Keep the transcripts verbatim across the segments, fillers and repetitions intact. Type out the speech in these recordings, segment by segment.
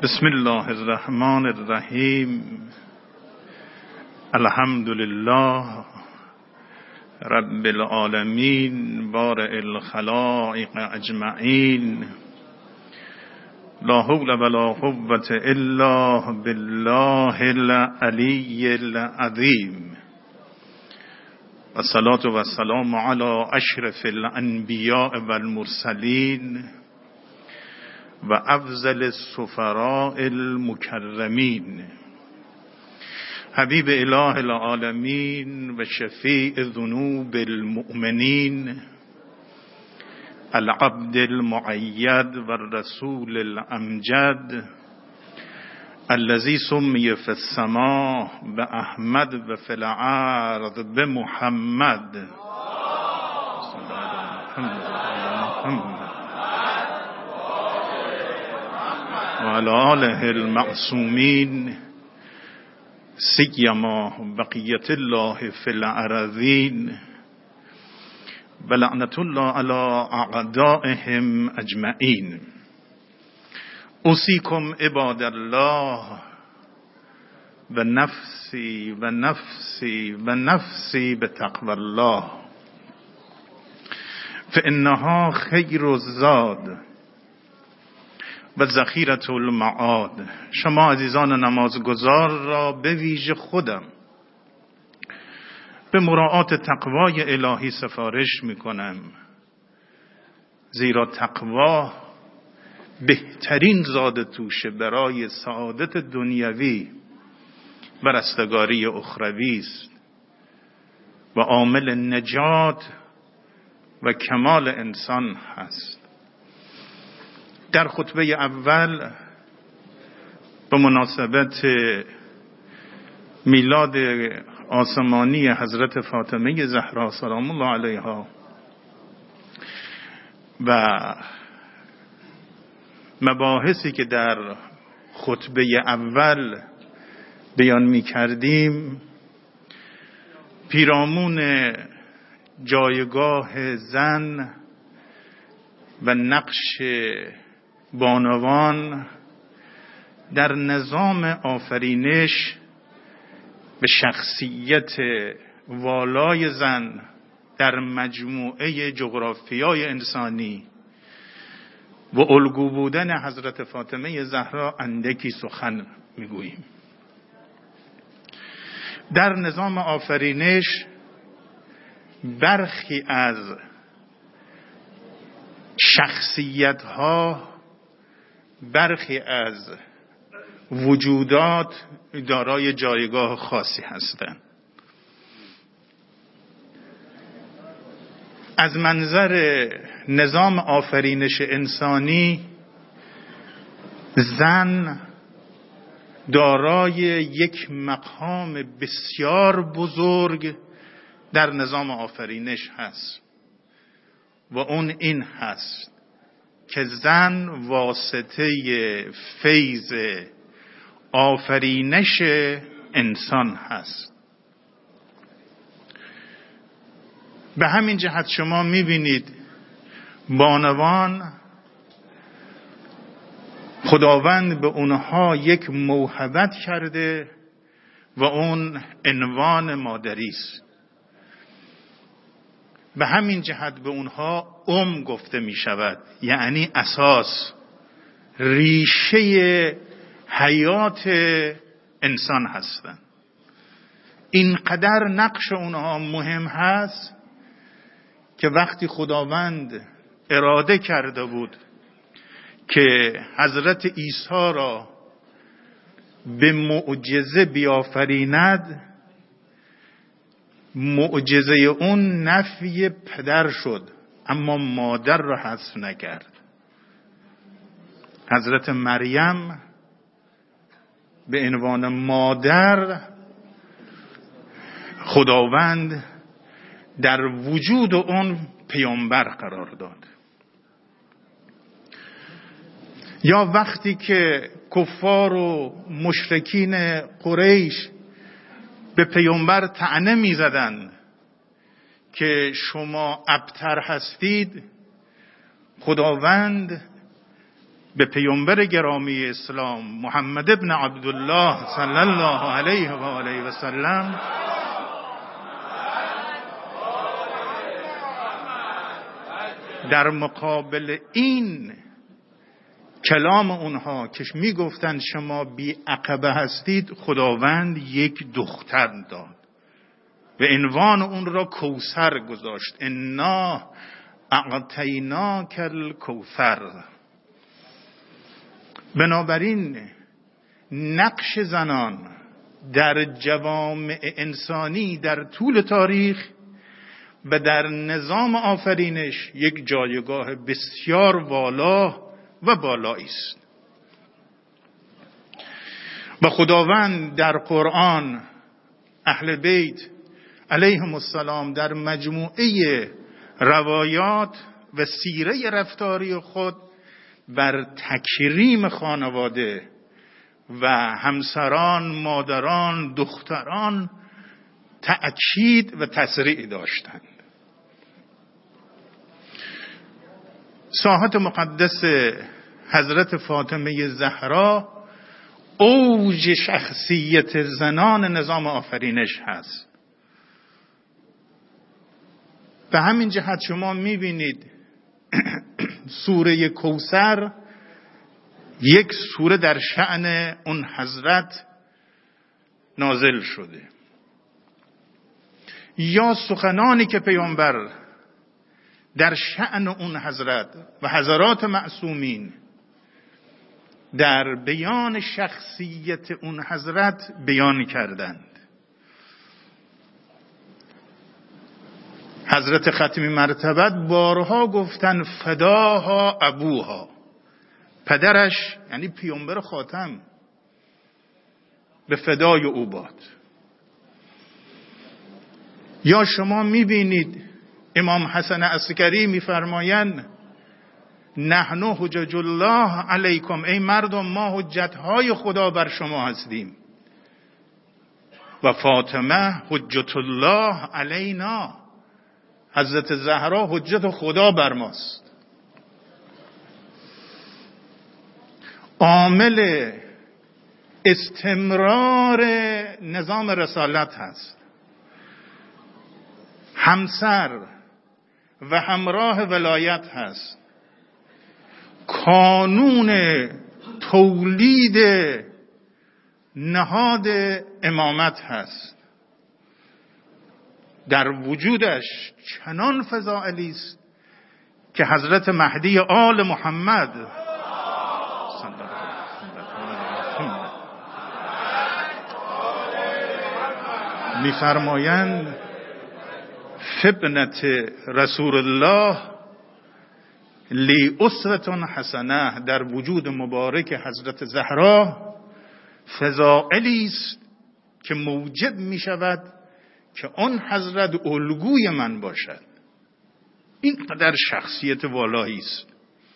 بسم الله الرحمن الرحیم. الحمد لله رب العالمین بارئ الخلائق اجمعین. لا حول ولا قوة الا بالله العلی العظیم. والصلاة والسلام علی اشرف الانبیاء والمرسلین و افضل السفراء المکرمین. حبیب اله العالمین و شفیع ذنوب المؤمنین، العبد المؤید و الرسول الامجد، الذي سمي في السماء بأحمد و في الارض بمحمد. و علی آله المعصومین، سیما بقیت الله فی الارضین، و لعنت الله علی اعدائهم اجمعین. اوصیکم عباد الله و نفسی و نفسی و نفسی بتقوی الله، فانها خیر الزاد و ذخیرة المعاد. شما عزیزان نمازگزار را به ویژه خودم به مراعات تقوای الهی سفارش می کنم، زیرا تقوا بهترین زاد توشه برای سعادت دنیوی و رستگاری اخروی است و عامل نجات و کمال انسان هست. در خطبه اول به مناسبت میلاد آسمانی حضرت فاطمه زهرا سلام الله علیها و مباحثی که در خطبه اول بیان می کردیم، پیرامون جایگاه زن و نقش بانوان در نظام آفرینش به شخصیت والای زن در مجموعه جغرافیای انسانی و الگو بودن حضرت فاطمه زهرا اندکی سخن میگوییم. در نظام آفرینش برخی از شخصیت ها، برخی از وجودات دارای جایگاه خاصی هستند. از منظر نظام آفرینش انسانی، زن دارای یک مقام بسیار بزرگ در نظام آفرینش هست و اون این هست که زن واسطه فیض آفرینش انسان هست. به همین جهت شما میبینید بانوان، خداوند به اونها یک موهبت کرده و اون عنوان مادری است. به همین جهت به اونها ام گفته می شود، یعنی اساس، ریشه حیات انسان هستند. اینقدر نقش اونها مهم هست که وقتی خداوند اراده کرده بود که حضرت عیسی را به معجزه بیافریند، معجزه اون نفی پدر شد اما مادر را حذف نکرد. حضرت مریم به عنوان مادر خداوند در وجود اون پیامبر قرار داد. یا وقتی که کفار و مشرکین قریش به پیامبر طعنه می‌زدند که شما ابتر هستید، خداوند به پیامبر گرامی اسلام محمد ابن عبدالله صلی الله علیه و آله و سلم در مقابل این کلام اونها که میگفتند شما بی عقبه هستید، خداوند یک دختر داد و عنوان اون را کوثر گذاشت. انا اعطیناک الکوثر. بنابراین نقش زنان در جوامع انسانی در طول تاریخ و در نظام آفرینش یک جایگاه بسیار والا و بالایی است. و خداوند در قرآن اهل بیت علیهم السلام در مجموعه روایات و سیره رفتاری خود بر تکریم خانواده و همسران، مادران، دختران تأکید و تسریع داشتند. ساحت مقدس حضرت فاطمه زهرا اوج شخصیت زنان نظام آفرینش هست. به همین جهت شما میبینید سوره کوثر یک سوره در شأن اون حضرت نازل شده، یا سخنانی که پیامبر در شأن اون حضرت و حضرات معصومین در بیان شخصیت اون حضرت بیان کردند. حضرت ختمی مرتبت بارها گفتن فداها ابوها، پدرش یعنی پیامبر خاتم به فدای او باد. یا شما میبینید امام حسن عسکری میفرمایند نحن حجج الله علیکم، ای مردم ما حجتهای خدا بر شما هستیم، و فاطمه حجت الله علینا، حضرت زهرا حجت خدا بر ماست. عامل استمرار نظام رسالت هست. همسر و همراه ولایت هست. کانون تولید نهاد امامت هست. در وجودش چنان فضائلی است که حضرت مهدی آل محمد می‌فرمایند فبنت رسول الله لی اسوة حسنه، در وجود مبارک حضرت زهرا فضائلی است که موجب می شود که آن حضرت الگوی من باشد. این قدر شخصیت والایی است.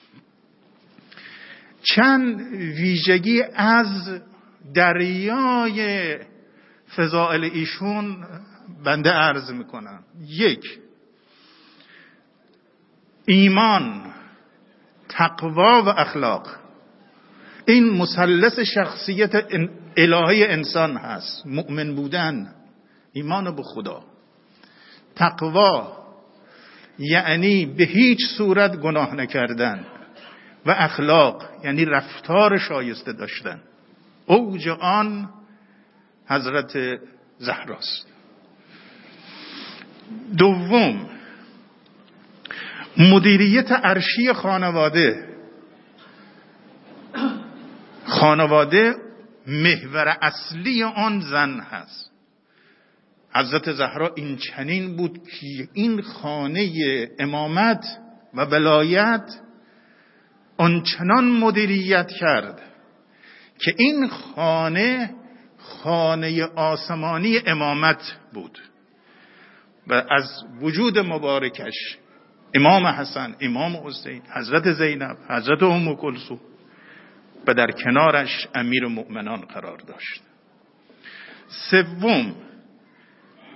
چند ویژگی از دریای فضائل ایشون بنده عرض میکنم. یک، ایمان، تقوا و اخلاق. این مثلث شخصیت الهی انسان هست. مؤمن بودن، ایمان به خدا، تقوا یعنی به هیچ صورت گناه نکردن، و اخلاق یعنی رفتار شایسته داشتن. اوج آن حضرت زهراست. دوم، مدیریت عرشی خانواده. خانواده محور اصلی آن زن هست. حضرت زهرا این چنین بود که این خانه امامت و ولایت آنچنان مدیریت کرد که این خانه خانه آسمانی امامت بود، و از وجود مبارکش امام حسن، امام حسین، حضرت زینب، حضرت ام کلثوم و در کنارش امیر مؤمنان قرار داشت. سوم،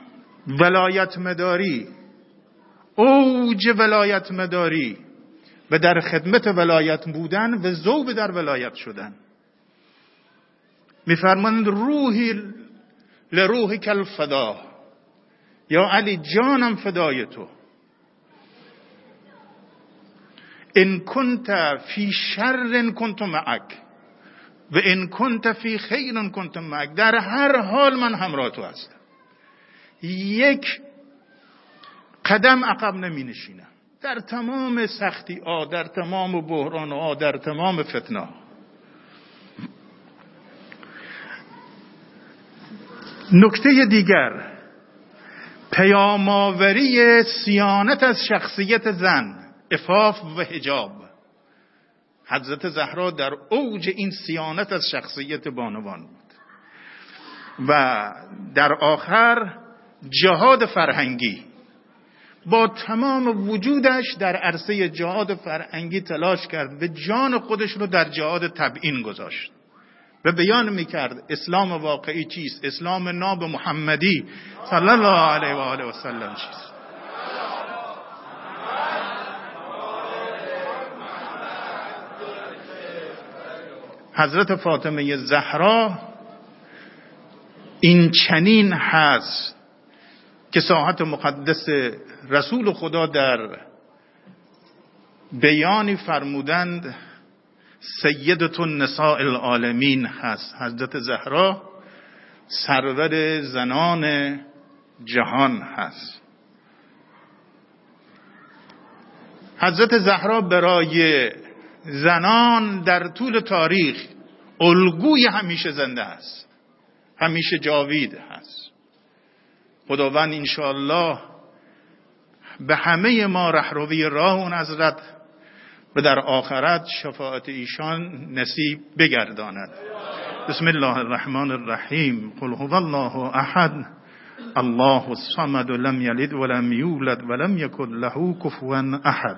ولایت مداری. اوج ولایت مداری و در خدمت ولایت بودن و ذوب در ولایت شدن. میفرمایند روحی لروح کل فدا، یا علی جانم فدای تو. ان کنت فی شر کنت معک و ان کنت فی خیر کنت معک. در هر حال من همراه تو هستم، یک قدم عقب نمی نشینم در تمام سختی ها، در تمام بحران ها، در تمام فتنه ها. نکته دیگر، پیام‌آوری صیانت از شخصیت زن، عفاف و حجاب. حضرت زهرا در اوج این صیانت از شخصیت بانوان بود. و در آخر جهاد فرهنگی، با تمام وجودش در عرصه جهاد فرهنگی تلاش کرد و جان خودش رو در جهاد تبیین گذاشت و بیان میکرد اسلام واقعی چیست، اسلام ناب محمدی صلی الله علیه و آله و سلم چیست. حضرت فاطمه زهرا این چنین هست که ساحت مقدس رسول خدا در بیانی فرمودند سیدة النساء العالمین هست. حضرت زهرا سرور زنان جهان هست. حضرت زهرا برای زنان در طول تاریخ الگوی همیشه زنده است، همیشه جاوید هست. خداوند انشاءالله به همه ما رهروی راه اون حضرت و در آخرت شفاعت ایشان نصیب بگرداند. بسم الله الرحمن الرحیم. قل هو الله احد الله الصمد لم یلد ولم یولد ولم یکن له کفوا احد.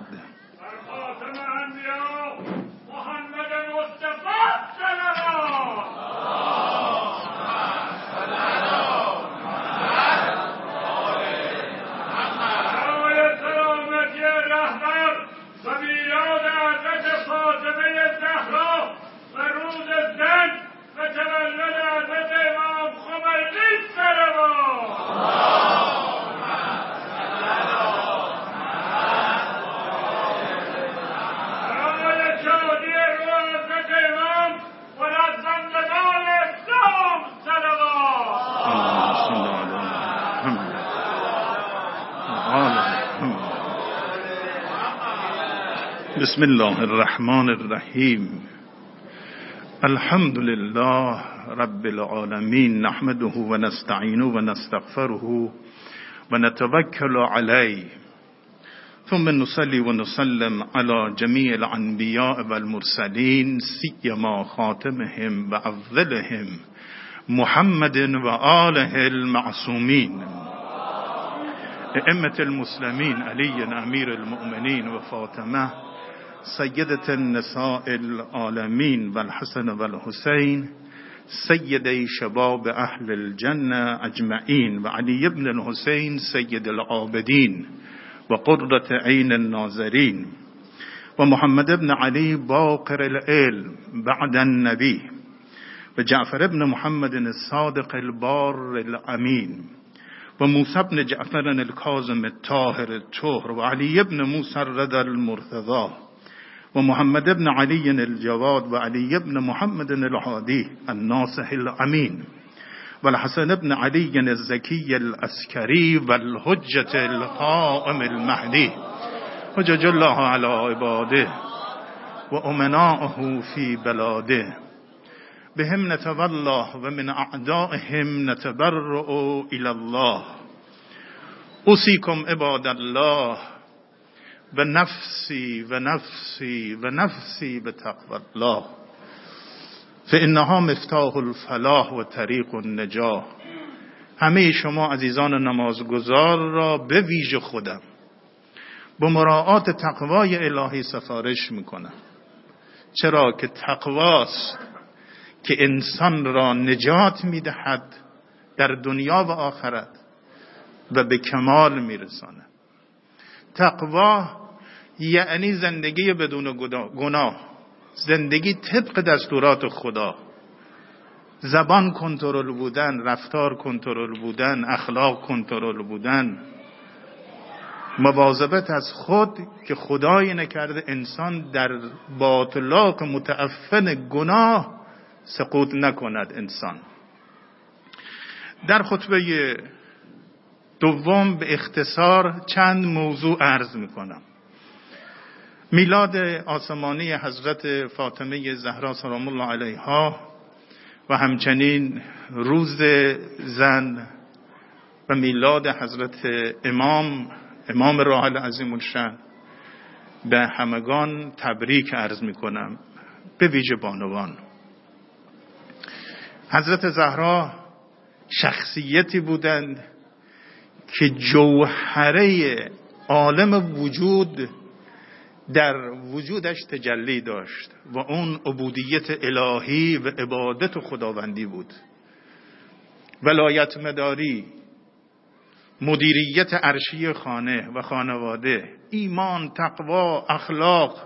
بسم الله الرحمن الرحیم. الحمد لله رب العالمین، نحمده و نستعینه و نستغفره و نتوکل علیه، ثم نصلی و نسلم علی جمیع الانبیاء والمرسلین، سیما خاتمهم و افضلهم محمد و آله المعصومین، ائمة المسلمین علی امیر المؤمنین و فاطمه سیدة النساء العالمین و الحسن و الحسین سیدی شباب اهل الجنه اجمعین و علی ابن الحسین سید العابدین و قرة عین الناظرین و محمد ابن علی باقر العلم بعد النبی و جعفر ابن محمد الصادق البار الامین و موسی ابن جعفر الکاظم الطاهر الطهر و علی ابن موسی الرضا المرتضی و محمد ابن علی الجواد و علی ابن محمد الهادی الناصح الامین و الحسن ابن علی الزکی العسکری و الحجة القائم المهدی حجج الله علی عباده و امناءه فی بلاده بهم نتولى و من اعدائهم نتبرأ الى الله. اوصیکم عباد الله و نفسی و نفسی و نفسی به تقوی الله فانها مفتاح الفلاح و طریق النجاح. همه شما عزیزان نمازگزار را به ویژه خودم با مراعات تقوای الهی سفارش میکنم، چرا که تقواست که انسان را نجات میدهد در دنیا و آخرت و به کمال میرساند. تقوا یعنی زندگی بدون گناه، زندگی طبق دستورات خدا، زبان کنترل بودن، رفتار کنترل بودن، اخلاق کنترل بودن، مواظبت از خود که خدایی نکرده انسان در باطلاق متعفن گناه سقوط نکند. انسان در خطبه دوم به اختصار چند موضوع عرض میکنم. میلاد آسمانی حضرت فاطمه زهرا سلام الله علیها و همچنین روز زن و میلاد حضرت امام امام راحل عظیم الشأن به همگان تبریک عرض میکنم، به ویژه بانوان. حضرت زهرا شخصیتی بودند که جوهره عالم وجود در وجودش تجلی داشت و اون عبودیت الهی و عبادت خداوندی بود. ولایت مداری، مدیریت عرشی خانه و خانواده، ایمان، تقوا، اخلاق،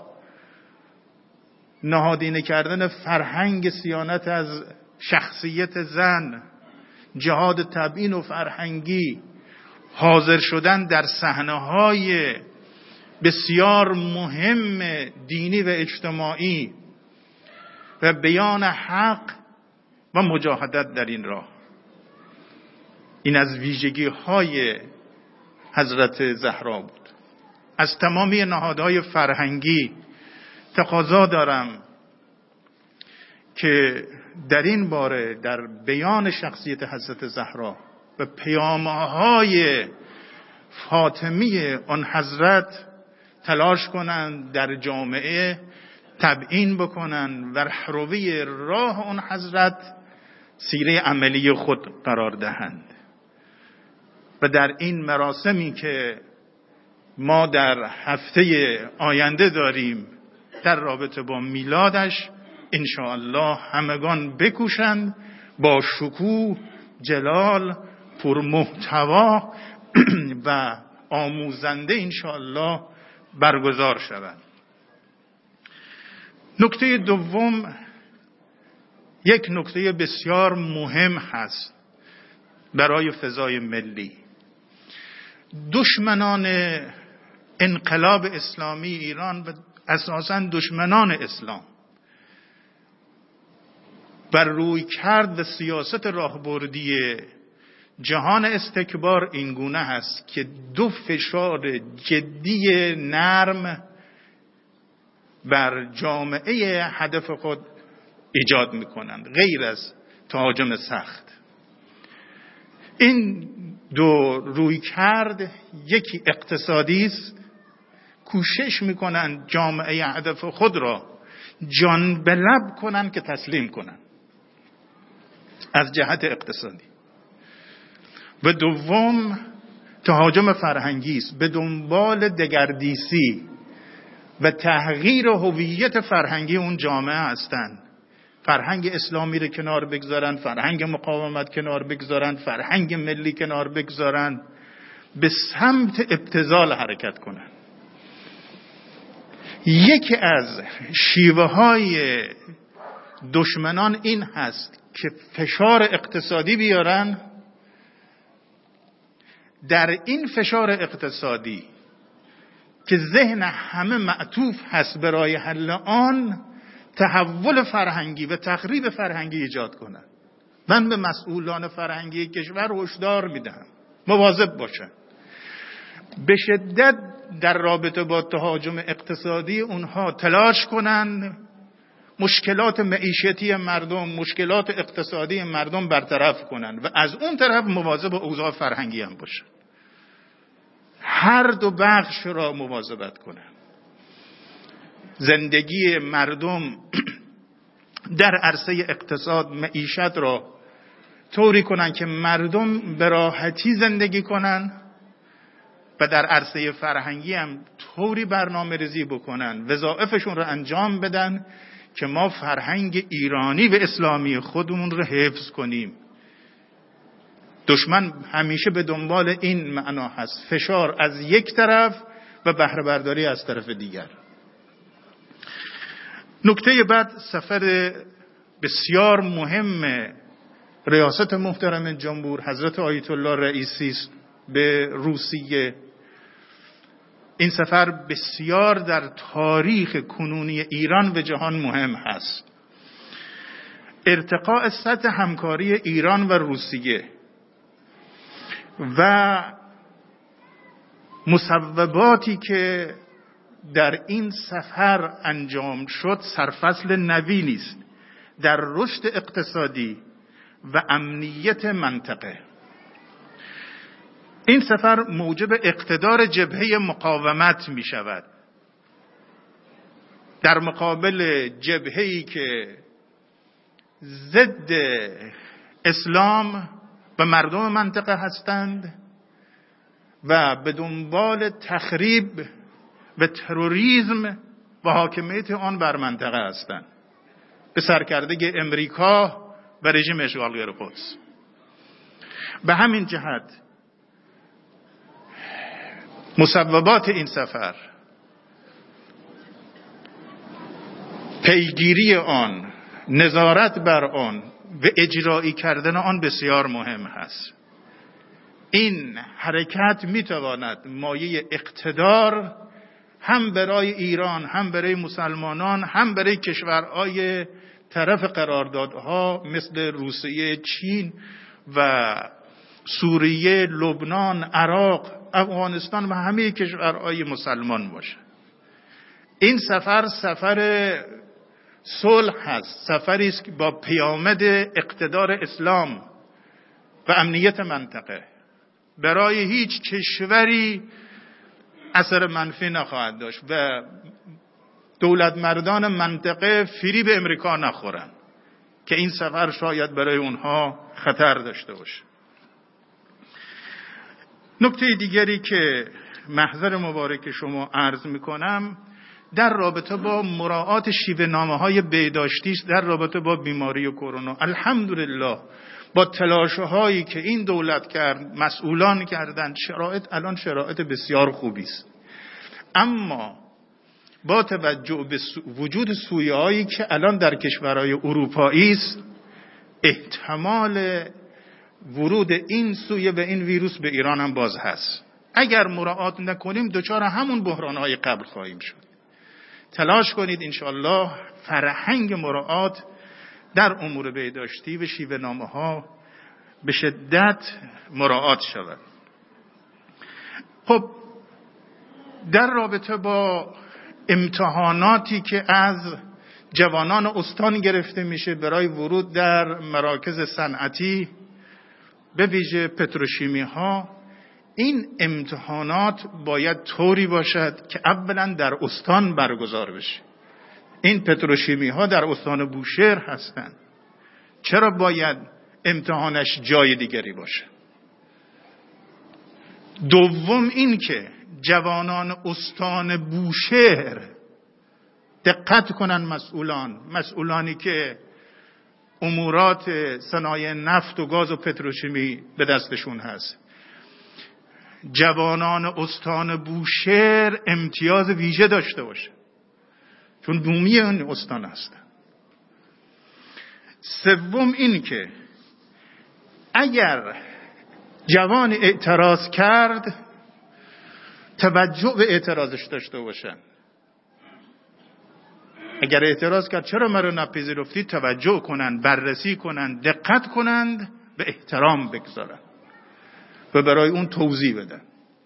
نهادینه کردن فرهنگ صیانت از شخصیت زن، جهاد تبیین و فرهنگی، حاضر شدن در صحنه‌های بسیار مهم دینی و اجتماعی و بیان حق و مجاهدت در این راه. این از ویژگی های حضرت زهرا بود. از تمامی نهادهای فرهنگی تقاضا دارم که در این باره در بیان شخصیت حضرت زهرا و پیام‌های فاطمی آن حضرت تلاش کنند در جامعه تبیین بکنند و روی راه آن حضرت سیره عملی خود قرار دهند. و در این مراسمی که ما در هفته آینده داریم در رابطه با میلادش انشاءالله همگان بکوشند با شکوه، جلال، پرمحتوا و آموزنده انشاءالله برگزار شود. نکته دوم یک نکته بسیار مهم هست برای فضای ملی. دشمنان انقلاب اسلامی ایران و اساساً دشمنان اسلام بر روی کرد و سیاست راهبردی جهان استکبار این گونه هست که دو فشار جدی نرم بر جامعه هدف خود ایجاد میکنند غیر از تهاجم سخت. این دو روی کرد، یکی اقتصادی است، کوشش میکنند جامعه هدف خود را جان به لب کنند که تسلیم کنند از جهت اقتصادی، و دوم تهاجم فرهنگی است، به دنبال دگردیسی و تغییر هویت فرهنگی اون جامعه هستند. فرهنگ اسلامی رو کنار بگذارن، فرهنگ مقاومت کنار بگذارن، فرهنگ ملی کنار بگذارن، به سمت ابتذال حرکت کنن. یکی از شیوه های دشمنان این هست که فشار اقتصادی بیارن، در این فشار اقتصادی که ذهن همه معطوف هست برای حل آن، تحول فرهنگی و تخریب فرهنگی ایجاد کنند. من به مسئولان فرهنگی کشور هشدار میدهم مواظب باشند. به شدت در رابطه با تهاجم اقتصادی اونها تلاش کنند مشکلات معیشتی مردم، مشکلات اقتصادی مردم برطرف کنند و از اون طرف مواظب اوضاع فرهنگی هم باشند. هر دو بخش را مواظبت کنند. زندگی مردم در عرصه اقتصاد، معیشت را طوری کنند که مردم به راحتی زندگی کنند و در عرصه فرهنگی هم طوری برنامه ریزی بکنن، وظایفشون رو انجام بدن که ما فرهنگ ایرانی و اسلامی خودمون رو حفظ کنیم. دشمن همیشه به دنبال این معنا هست، فشار از یک طرف و بهره برداری از طرف دیگر. نکته بعد سفر بسیار مهم ریاست محترم جمهور حضرت آیت الله رئیسی است به روسیه. این سفر بسیار در تاریخ کنونی ایران و جهان مهم هست. ارتقاء سطح همکاری ایران و روسیه و مصوباتی که در این سفر انجام شد سرفصل نوینی است در رشد اقتصادی و امنیت منطقه. این سفر موجب اقتدار جبهه مقاومت می شود در مقابل جبهه‌ای که ضد اسلام و مردم منطقه هستند و به دنبال تخریب و تروریسم و حاکمیت آن بر منطقه هستند به سرکردگی امریکا و رژیم اشغالگر قدس. به همین جهت مصوبات این سفر، پیگیری آن، نظارت بر آن و اجرایی کردن آن بسیار مهم هست. این حرکت میتواند مایه اقتدار هم برای ایران، هم برای مسلمانان، هم برای کشورهای طرف قراردادها مثل روسیه، چین و سوریه، لبنان، عراق، افغانستان و همه کشورهای مسلمان باشه. این سفر سفر صلح هست، سفری است که با پیامد اقتدار اسلام و امنیت منطقه برای هیچ کشوری اثر منفی نخواهد داشت و دولت مردان منطقه فریب امریکا نخورن که این سفر شاید برای اونها خطر داشته باشه. نکته دیگری که محضر مبارک شما عرض میکنم در رابطه با مراعات شیوه نامه های بهداشتی است در رابطه با بیماری کرونا. الحمدلله با تلاش هایی که این دولت کرد، مسئولان کردند، شرایط الان شرایط بسیار خوبی است. اما با توجه به وجود سویه هایی که الان در کشورهای اروپایی است، احتمال ورود این سویه و این ویروس به ایران هم باز هست. اگر مراعات نکنیم دچار همون بحران‌های قبل خواهیم شد. تلاش کنید انشاءالله فرهنگ مراعات در امور بهداشتی و شیوه نامه‌ها به شدت مراعات شود. خب در رابطه با امتحاناتی که از جوانان استان گرفته میشه برای ورود در مراکز صنعتی به ویژه پتروشیمی ها، این امتحانات باید طوری باشد که اولا در استان برگزار بشه. این پتروشیمی ها در استان بوشهر هستند، چرا باید امتحانش جای دیگری باشه؟ دوم این که جوانان استان بوشهر دقت کنن، مسئولان مسئولانی که امورات صنایع نفت و گاز و پتروشیمی به دستشون هست، جوانان استان بوشهر امتیاز ویژه داشته باشه چون بومی اون استان هستن. سوم این که اگر جوان اعتراض کرد توجه به اعتراضش داشته باشن. اگر اعتراض کرد چرا مرا نپذیرفتی، توجه کنند، بررسی کنند، دقت کنند، به احترام بگذارند و برای اون توضیح بدن.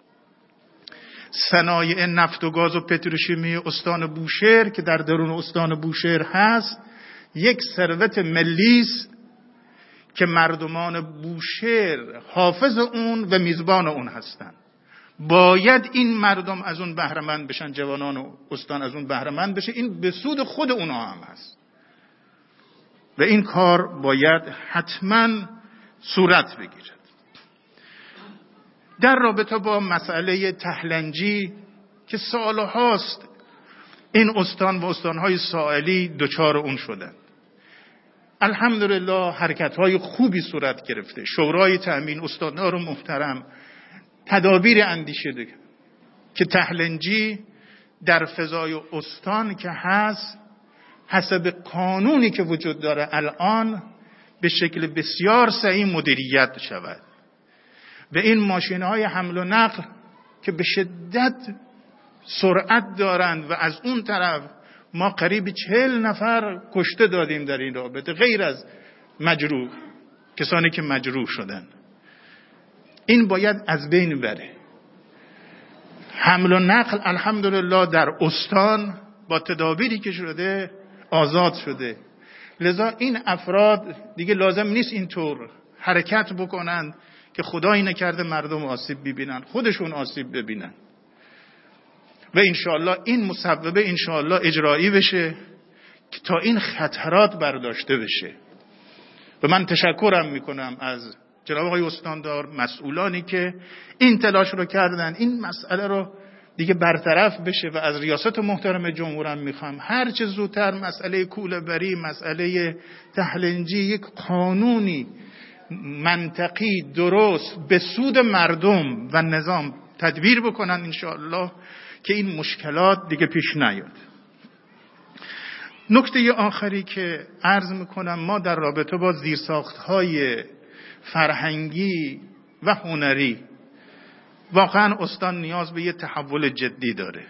صنایع نفت و گاز و پتروشیمی استان بوشهر که در درون استان بوشهر هست یک ثروت ملی است که مردمان بوشهر حافظ اون و میزبان اون هستند. باید این مردم از اون بهره مند بشن، جوانان استان از اون بهره مند بشه. این به سود خود اونها هم هست و این کار باید حتما صورت بگیرد. در رابطه با مسئله تهلنجی که سالهاست این استان و استانهای ساحلی دچار اون شدند، الحمدلله حرکت‌های خوبی صورت گرفته. شورای تأمین، استاندار محترم تدابیر اندیشیده که تهلنجی در فضای استان که هست حسب قانونی که وجود داره الان به شکل بسیار سریع مدیریت شود و این ماشین های حمل و نقل که به شدت سرعت دارند و از اون طرف ما قریب چهل نفر کشته دادیم در این رابطه غیر از مجروح، کسانی که مجروح شدن، این باید از بین بره. حمل و نقل الحمدلله در استان با تدابیری که شده آزاد شده، لذا این افراد دیگه لازم نیست اینطور حرکت بکنن که خدایی نکرده مردم آسیب ببینن، خودشون آسیب ببینن و انشاءالله این مسببه انشاءالله اجرایی بشه که تا این خطرات برداشته بشه. و من تشکرم میکنم از جناب آقای استاندار، مسئولانی که این تلاش رو کردن این مسئله رو دیگه برطرف بشه و از ریاست محترم جمهورم میخوام هر چه زودتر مسئله کوله‌بری، مسئله تهلنجی یک قانونی منطقی درست به سود مردم و نظام تدبیر بکنن انشاءالله که این مشکلات دیگه پیش نیاد. نکته آخری که عرض میکنم، ما در رابطه با زیرساخت‌های فرهنگی و هنری واقعا استان نیاز به یه تحول جدی داره.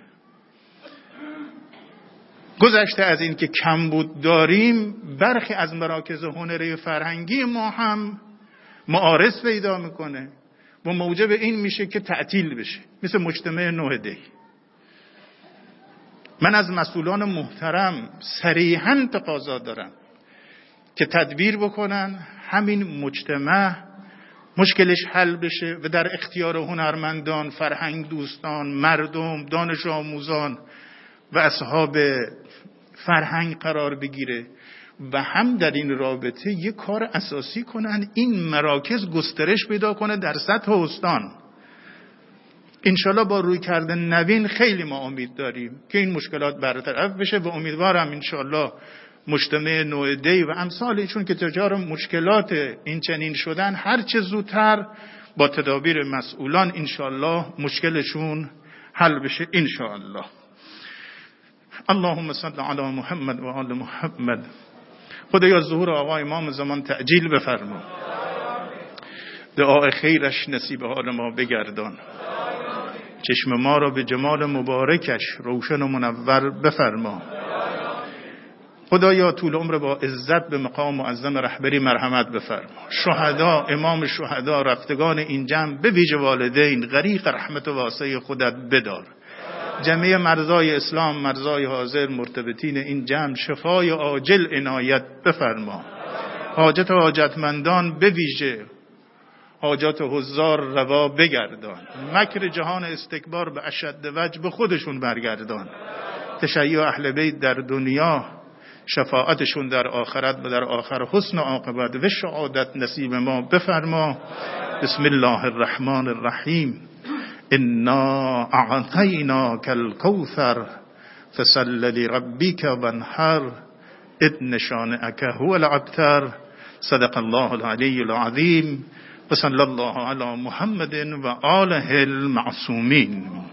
گذشته از این که کمبود داریم، برخی از مراکز هنری فرهنگی ما هم معارض پیدا میکنه و موجب این میشه که تعطیل بشه، مثل مجتمع نوح دی. من از مسئولان محترم صریحاً تقاضا دارم که تدبیر بکنن همین مجتمع مشکلش حل بشه و در اختیار هنرمندان، فرهنگ دوستان، مردم، دانش آموزان و اصحاب فرهنگ قرار بگیره و هم در این رابطه یک کار اساسی کنن این مراکز گسترش پیدا کنه در سطح استان. انشالله با روی کردن نوین خیلی ما امید داریم که این مشکلات برطرف بشه و امیدوارم انشالله مجتمع نوح دی و امثالشون که تجار مشکلات این چنین شدن هر چه زودتر با تدابیر مسئولان انشالله مشکلشون حل بشه انشالله. اللهم صل علی محمد و آل محمد. خدایا ظهور آقا امام زمان تعجیل بفرما، دعای خیرش نصیب حال ما بگردان، چشم ما را به جمال مبارکش روشن و منور بفرما. خدایا طول عمر با عزت به مقام معظم رهبری مرحمت بفرما. شهدا، امام شهدا، رفتگان این جمع به ویژه والدین غریق رحمت و واسع خودت بدار. جمعی مرزای اسلام، مرزای حاضر، مرتبطین این جمع شفای عاجل عنایت بفرما. حاجت و حاجتمندان به ویژه حاجات حضار روا بگردان. مکر جهان استکبار به اشد وجه به خودشون برگردان. تشیع اهل بیت در دنیا، شفاعتشون در آخرت و در آخر حسن عاقبت و شهادت نصیب ما بفرما. بسم الله الرحمن الرحیم. انا اعطیناک الکوثر فصل لربک وانحر ان شانئک هو الابتر. صدق الله العلی العظیم و صلی الله علی محمد و آله المعصومین.